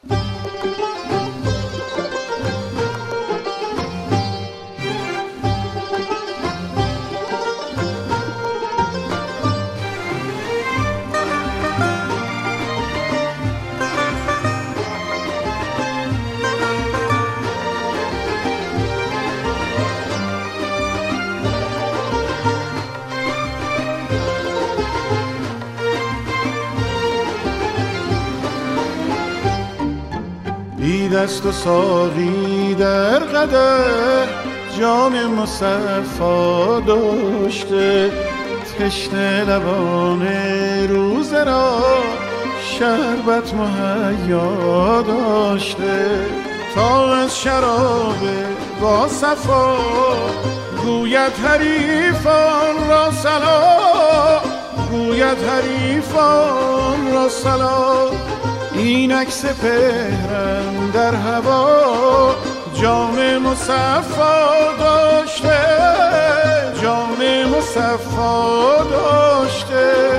بی دست و ساقی در قدر جام مصفا داشته، تشنه لبان روزه را شربت مهیا داشته. تا از شراب با صفا گوید حریفان را صلا، گوید حریفان را صلا. اینک سپهرم در هوا جام مصفا داشته، جام مصفا داشته.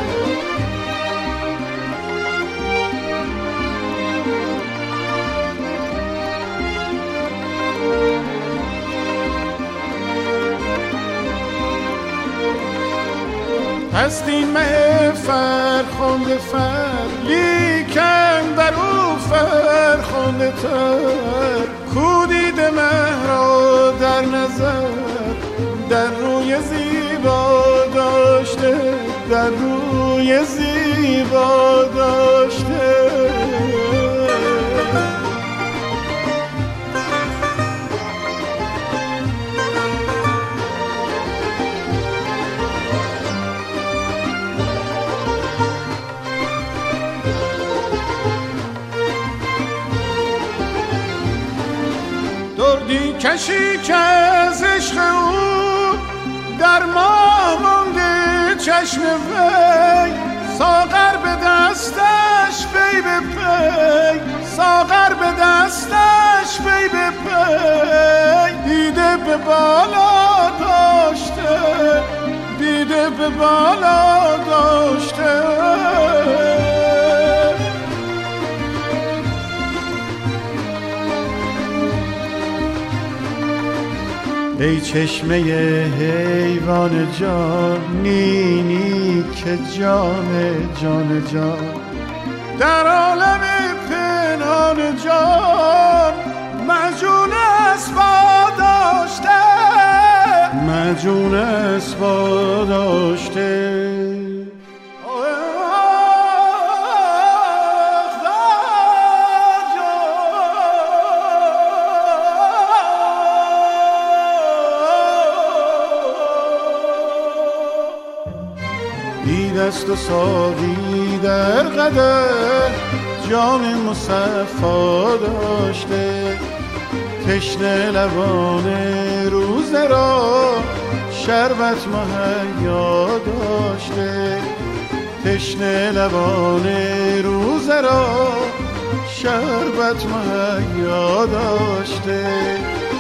هست این مه فرخنده فر، لیکن در او فرخنده تر. کو دیده مه را در نظر در روی زیبا داشته، در روی زیبا داشته. دردی کشی که از عشق او در ما مانده چشم وی، ساغر به دستش پی به پی، ساغر به دستش پی به پی. دیده به بالا داشته، دیده به بالا داشته. ای چشمه حیوان جان، نی نی که جان جان جان. در عالم پنهان جان مجنون اسبا داشته، مجنون اسبا داشته. بی دست و ساقی در قدر جام مصفا داشته، تشنه لبان روزه را شربت مهیا داشته، تشنه لبان روزه را شربت مهیا داشته.